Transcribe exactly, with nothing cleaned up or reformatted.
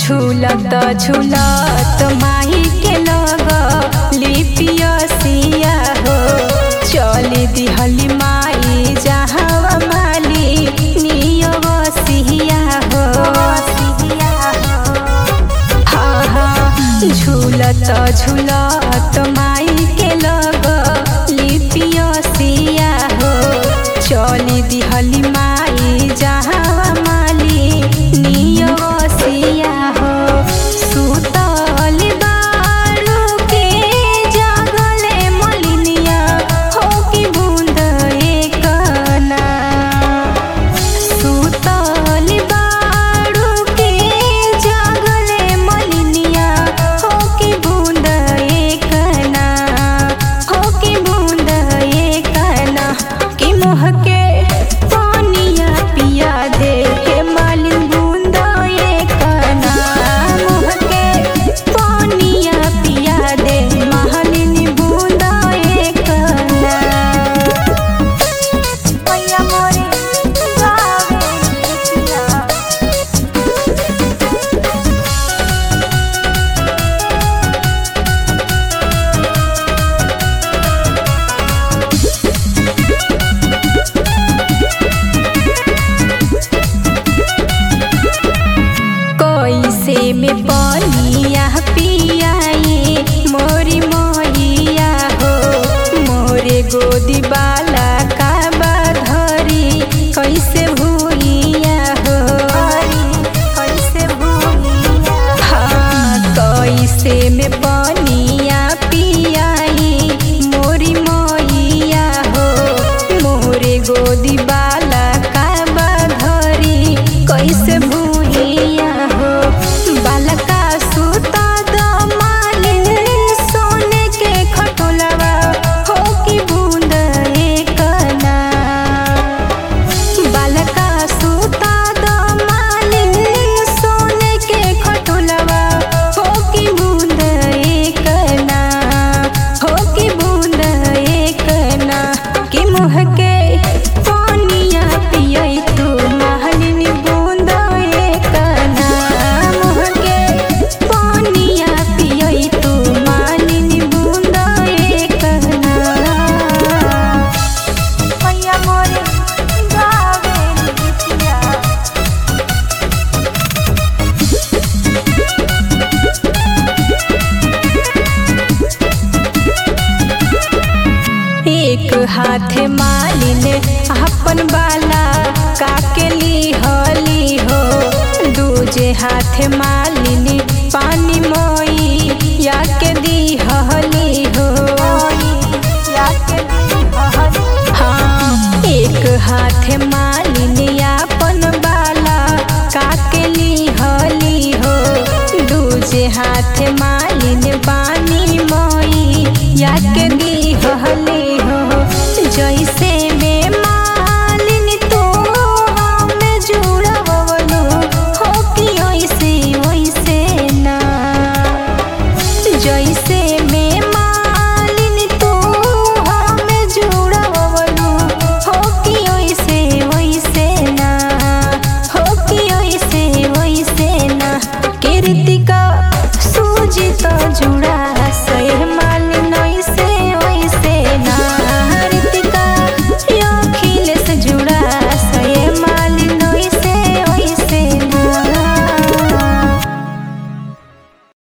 झूलत झूलत माही के लग लिपियसिया हो चली दिहली माई जहाँ माली नियवसिया हो हाँ हाँ झूलत झूलत माई के लग लिपियसिया हो चली दिहली माई जहाँ माली नियवसिया हो सुतल बारू के जागले मलिनिया हो कि बूंद एकना सुतल बारू के जागले मलिनिया हो कि बूंद एकना हो कि बूंद एकना कि मोह के पानिया पिया दे के मालिन बूंद एकना मोह के पानिया पिया दे मालिन बूंद एकना मैया मोरे गावे पिया कैसे में बनिया पियाई मोरी मोहिया हो मोरे गोदी बाला का बाधरी कैसे भूलिया हो कैसे भूलिया हाँ कैसे में बनिया पियाई मोरी मोहिया हो मोरे गोदी बाला का बाधरी कैसे भूलिया हो बालका सुता द मालिन सोने के खटोलवा हो कि बूंद एकना बालका सुता द मालिन सोने के खटोलवा हो कि बूंद एकना हो कि बूंद एकना कि मुँह के पानिया पियई तू मालिन बूंद एकना मुँह के पानिया पियई तू मालिन बूंद एकना मैया मोरे गावे पिया एक हाथ मालिन अपन बाला काके लिहली हो दूजे हाथ मालिन पानी मोई या के दिहली हो हाँ एक हाथ मालिन अपन बाला काके लिहली हो दूजे हाथ मा